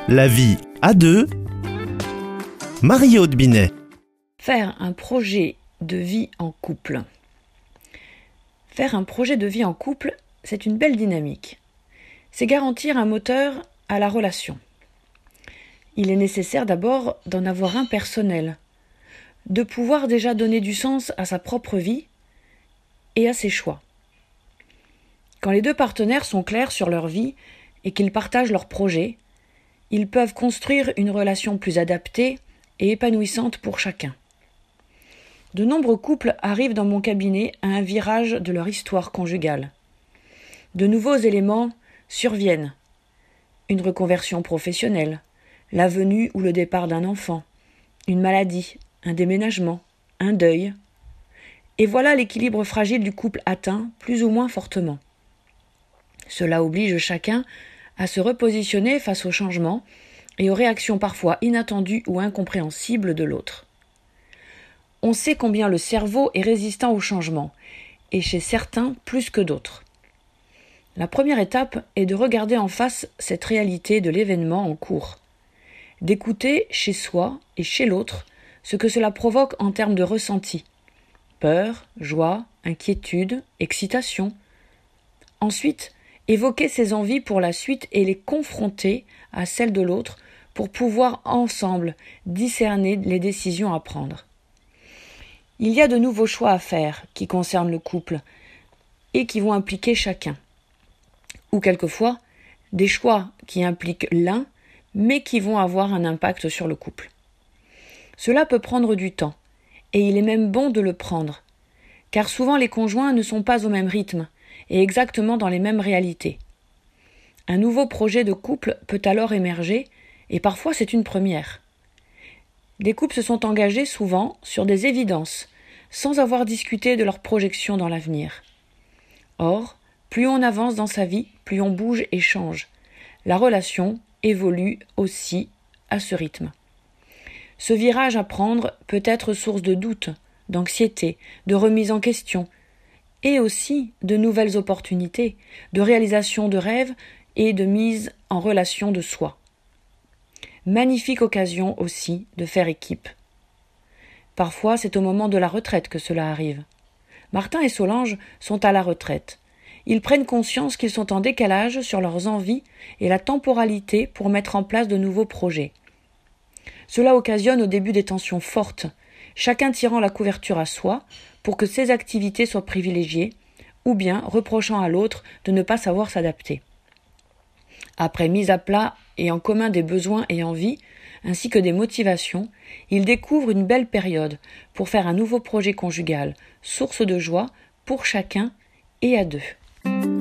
La vie à deux. Marie-Aude Binet. Faire un projet de vie en couple. Faire un projet de vie en couple, c'est une belle dynamique. C'est garantir un moteur à la relation. Il est nécessaire d'abord d'en avoir un personnel, de pouvoir déjà donner du sens à sa propre vie et à ses choix. Quand les deux partenaires sont clairs sur leur vie et qu'ils partagent leurs projets, ils peuvent construire une relation plus adaptée et épanouissante pour chacun. De nombreux couples arrivent dans mon cabinet à un virage de leur histoire conjugale. De nouveaux éléments surviennent. Une reconversion professionnelle, la venue ou le départ d'un enfant, une maladie, un déménagement, un deuil. Et voilà l'équilibre fragile du couple atteint plus ou moins fortement. Cela oblige chacun à se repositionner face aux changements et aux réactions parfois inattendues ou incompréhensibles de l'autre. On sait combien le cerveau est résistant au changement, et chez certains plus que d'autres. La première étape est de regarder en face cette réalité de l'événement en cours, d'écouter chez soi et chez l'autre ce que cela provoque en termes de ressenti, peur, joie, inquiétude, excitation. Ensuite, évoquer ses envies pour la suite et les confronter à celles de l'autre pour pouvoir ensemble discerner les décisions à prendre. Il y a de nouveaux choix à faire qui concernent le couple et qui vont impliquer chacun. Ou quelquefois, des choix qui impliquent l'un mais qui vont avoir un impact sur le couple. Cela peut prendre du temps et il est même bon de le prendre, car souvent les conjoints ne sont pas au même rythme et exactement dans les mêmes réalités. Un nouveau projet de couple peut alors émerger, et parfois c'est une première. Des couples se sont engagés souvent sur des évidences, sans avoir discuté de leurs projections dans l'avenir. Or, plus on avance dans sa vie, plus on bouge et change. La relation évolue aussi à ce rythme. Ce virage à prendre peut être source de doute, d'anxiété, de remise en question, et aussi de nouvelles opportunités, de réalisation de rêves et de mise en relation de soi. Magnifique occasion aussi de faire équipe. Parfois, c'est au moment de la retraite que cela arrive. Martin et Solange sont à la retraite. Ils prennent conscience qu'ils sont en décalage sur leurs envies et la temporalité pour mettre en place de nouveaux projets. Cela occasionne au début des tensions fortes, chacun tirant la couverture à soi pour que ses activités soient privilégiées, ou bien reprochant à l'autre de ne pas savoir s'adapter. Après mise à plat et en commun des besoins et envies, ainsi que des motivations, ils découvrent une belle période pour faire un nouveau projet conjugal, source de joie pour chacun et à deux.